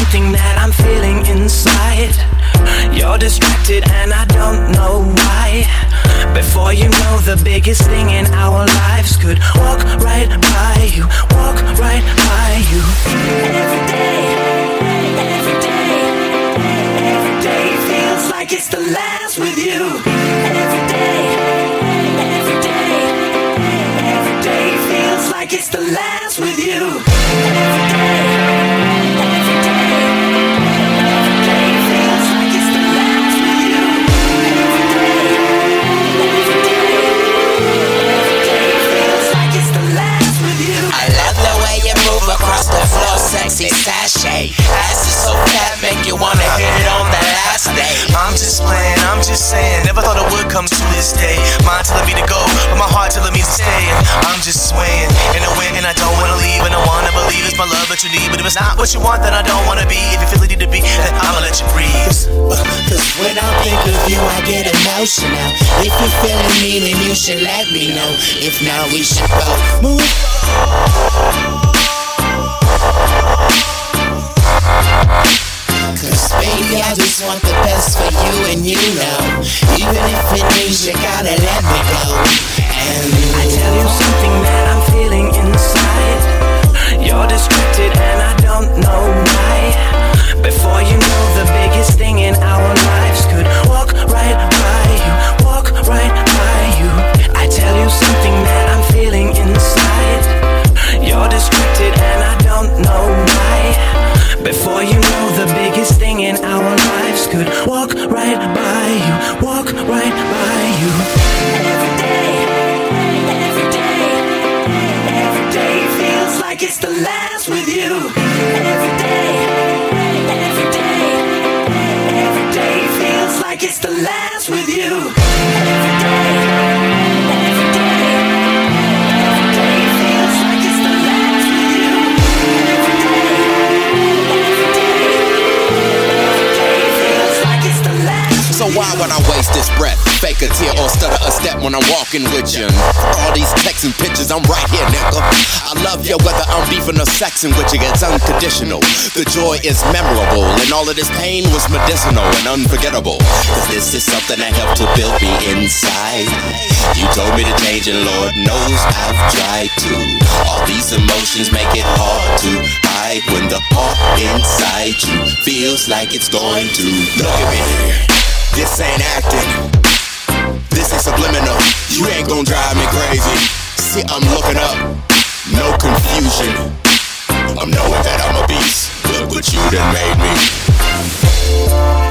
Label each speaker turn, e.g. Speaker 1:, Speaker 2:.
Speaker 1: something that I'm feeling inside. You're distracted and I don't know why. Before you know, the biggest thing in our lives could walk right by you, walk right by you. Every day, every day, every day feels like it's the last with you. Every day, every day, every day feels like it's the last with you. Every day, every day, every day feels like it's the last with you. Every day, every day, every day feels like it's the last with you.
Speaker 2: I love the way you move across the floor, sexy sachet. Ass is so fat, make you wanna hit it on the last day.
Speaker 3: I'm just playing, I'm just saying. Never thought it would come to this day. Mind telling me to go, but my heart telling me to stay. And I'm just swaying in the wind, and I don't wanna leave. And I wanna believe it's my love that you need. But if it's not what you want, then I don't wanna be. If you feel it need to be, then I'ma let you breathe.
Speaker 2: Cause when I think of you, I get emotional. If you're feeling me, then you should let me know. If not, we should both move. Cause baby, I just want the best for you, and you know, even if it means you gotta let me go. And
Speaker 1: I tell you something that I'm feeling inside. You're distracted and I don't know why. Before you know, the biggest thing in our lives could walk right by you, walk right by you. I tell you something that I'm feeling inside. You're distracted and I don't know why. Before you know, the biggest thing in our lives could walk right by you, walk right by you. Every day, every day, every day feels like it's the last with you. Every day, every day, every day feels like it's the last with you. Every day, every day, every day feels like it's the last with you. Every day, every day, every day feels like it's the last.
Speaker 4: So why would I waste this breath? Fake a tear or stutter a step when I'm walking with you. All these texts and pictures, I'm right here, nigga. I love you whether I'm beefing or sexing with you. It's unconditional. The joy is memorable, and all of this pain was medicinal and unforgettable. Cause this is something that helped to build me inside. You told me to change, and Lord knows I've tried to. All these emotions make it hard to hide when the heart inside you feels like it's going to. Look at me. This ain't acting. This ain't subliminal. You ain't gon' drive me crazy. See, I'm looking up. No confusion. I'm knowing that I'm a beast. Look what you done made me.